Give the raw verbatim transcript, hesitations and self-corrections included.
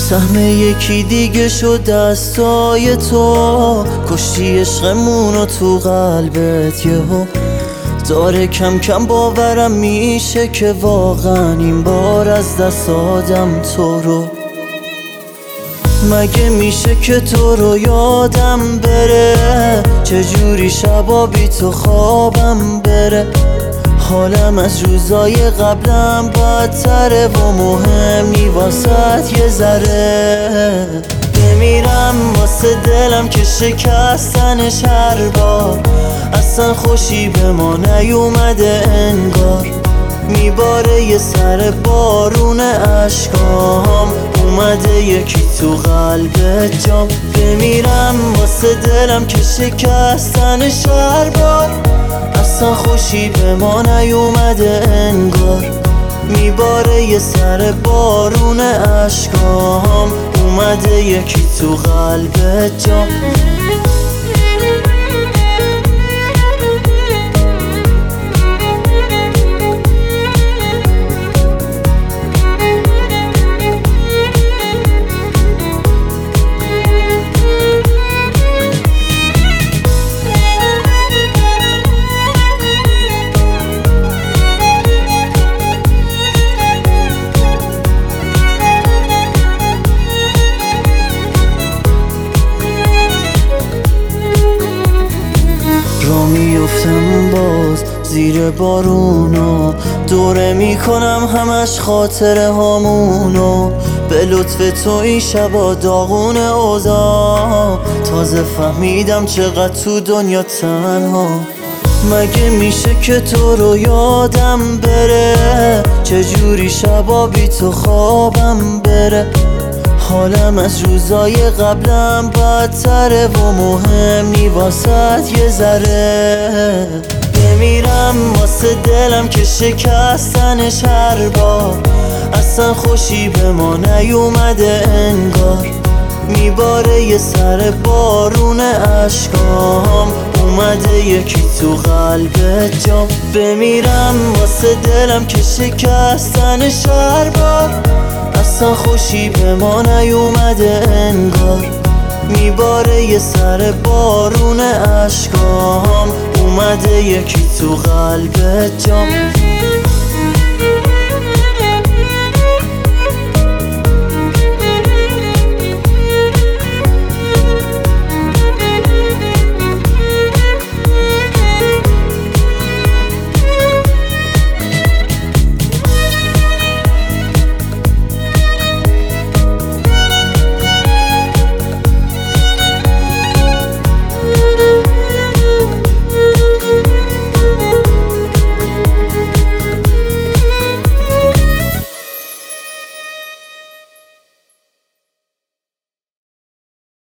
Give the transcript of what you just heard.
سهم یکی دیگه شد دستای تو، کشتی عشقمونو تو قلبت یهو. داره کم کم باورم میشه که واقعا این بار از دست دادم تو رو. مگه میشه که تو رو یادم بره؟ چجوری شبا بی تو خوابم بره؟ حالم از روزای قبلم بدتره و مهمی واسط یه ذره. بمیرم واسه دلم که شکستنش هر بار، اصلا خوشی به ما نیومده انگار. میباره یه سر بارون عشقام، اومده یکی تو قلبت جام. بمیرم واسه دلم که شکستنش هر بار، اصلا خوشی به ما نیومده انگار. میباره یه سر بارون عشقام، اومده یکی تو قلبت جام. میفتم باز زیر بارونو، دوره میکنم همش خاطره هامونو. به لطف تو این شبا داغون اوضاع، تازه فهمیدم چقدر تو دنیا تنها. مگه میشه که تو رو یادم بره؟ چجوری شبا بی تو خوابم بره؟ حالم از روزای قبلم بدتره و مهمی واسط یه ذره. بمیرم واسه دلم که شکستنش هر بار، اصلا خوشی به ما نیومده انگار. میباره یه سر بارون عشقام، اومده یکی تو قلبت جام. بمیرم واسه دلم که شکستنش هر بار، اصلا خوشی به ما نیومده انگار. میباره یه سر بارون عشقام، اومده یکی تو قلبت جام.